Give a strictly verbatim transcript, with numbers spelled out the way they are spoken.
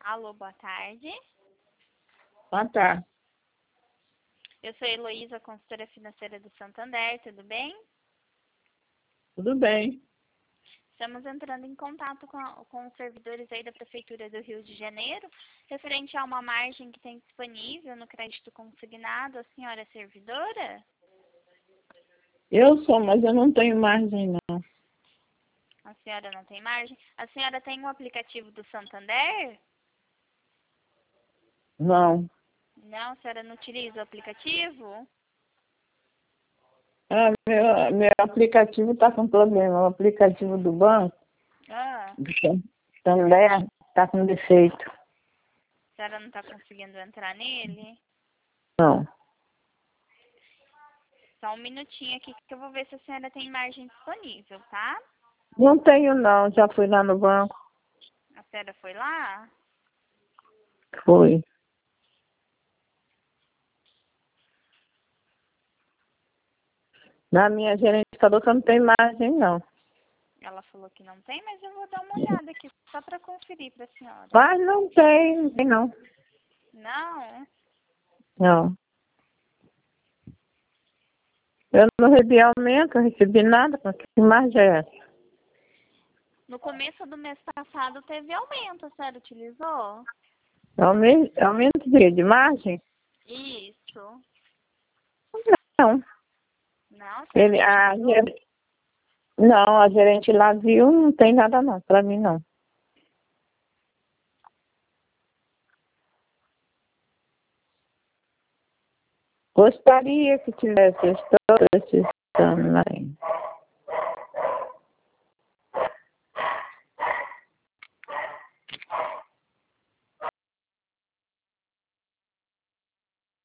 Alô, boa tarde. Boa tarde. Eu sou Heloísa, consultora financeira do Santander, tudo bem? Tudo bem. Estamos entrando em contato com, a, com os servidores aí da Prefeitura do Rio de Janeiro, referente a uma margem que tem disponível no crédito consignado. A senhora é servidora? Eu sou, mas eu não tenho margem, não. A senhora não tem margem? A senhora tem um aplicativo do Santander? Não. Não, a senhora não utiliza o aplicativo? Ah, meu, meu aplicativo está com problema. O aplicativo do banco Ah, também está com defeito. a senhora não está conseguindo entrar nele? Não. Só um minutinho aqui que eu vou ver se a senhora tem margem disponível, tá? Não tenho, não. Já fui lá no banco. A senhora foi lá? Fui. Na minha gerente falou que eu não tenho margem, não. Ela falou que não tem, mas eu vou dar uma olhada aqui só para conferir para a senhora. Mas não tem, não tem, não. Não? Não. Eu não recebi aumento, não recebi nada. Que margem é essa? No começo do mês passado teve aumento, a senhora utilizou? Aumento, aumento de, quê? De margem? Isso. Não. Não, a senhora Ele, não a, utilizou? ger- não, a gerente lá viu, não tem nada, não. Para mim, não. Gostaria que tivesse todos esses anos aí.